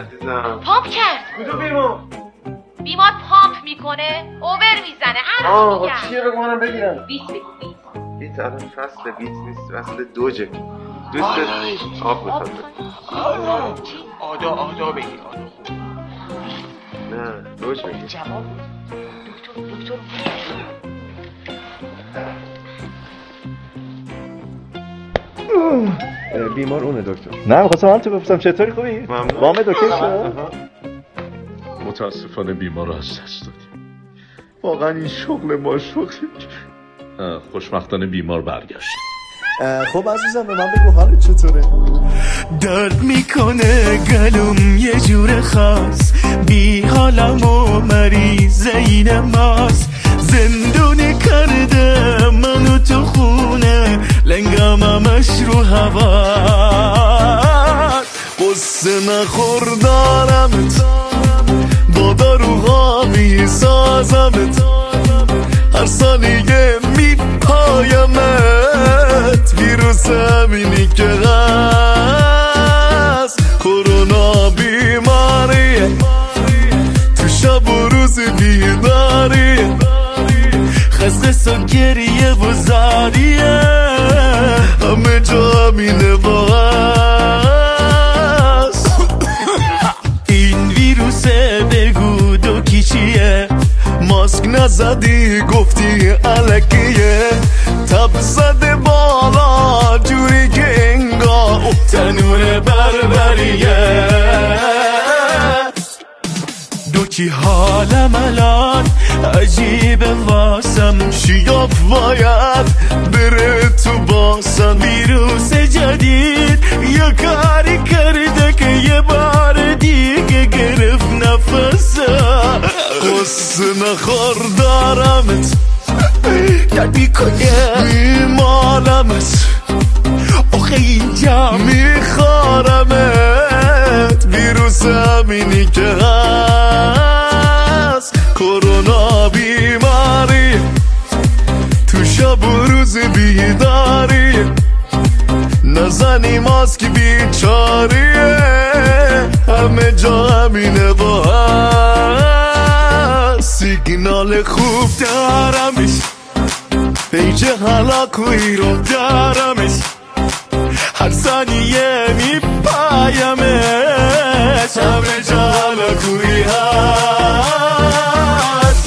عزیزم پامپ کرد. کجا بیمار پامپ میکنه اوور میزنه. آه چیه بگو منم بگیرم. بیت بگو بیت الان فصل بیت نیست، فصل دوجه. دوست آب میخواد. آدا بگیر. نه دوج بگیر. جواب دکتر بیمار اونه دکتر. نه می‌خواستم هم تو بپرسم چطوری خوبی؟ ممنون. وام دکتر شد؟ متاسفانه بیمار رو از دست دادیم. واقعا این شغل ما خوشبختانه بیمار برگشت. خب عزیزم به من بگو حالت چطوره؟ درد میکنه گلوم یه جور خاص، بی حالم و مریض این ماست، زندونی کرده منو تو خونه، لنگم همش رو هوا، قصه نخور دارمت، با داروها میسازمت، هر ثانیه میپایمت، ویروس همینی که هست، کرونا بیماریه، تو شب و روز بیداریه، خسخس و گریه و زاریه، همه جا همینه با هست. این ویروسه بگو دوکی چیه، ماسک نزدی گفتی علکیه، تب زده بالا جوری که انگار تنور بربریه، دوکی حالم الان عجیبه واسم، شیاف باید بره تو باسم، ویروس جدید یه کاری کرده که یه بار دیگه گرفت نفسم، قصه نخور دارمت، درد میکنه میمالمت، آخه اینجا میخارمت، ویروس همینی که هست، کرونا بیماری، تو شب و روز بیداری، نزنی ماسک بیچاریه، همه جا همینه با هست، سیگنال خوب دارمش، پیج هلاکوی رو دارمش، هر ثانیه میپایمش، همه جا هلاکوی هست.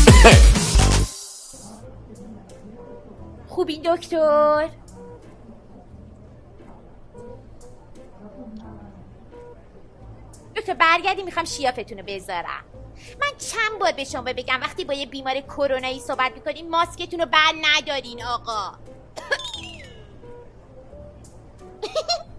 خوبی دکتر؟ دکتر برگردی میخوام شیافتون رو بذارم. من چند بار به شما بگم وقتی با یه بیمار کرونایی صحبت میکنین ماسکتون رو بر ندارین آقا.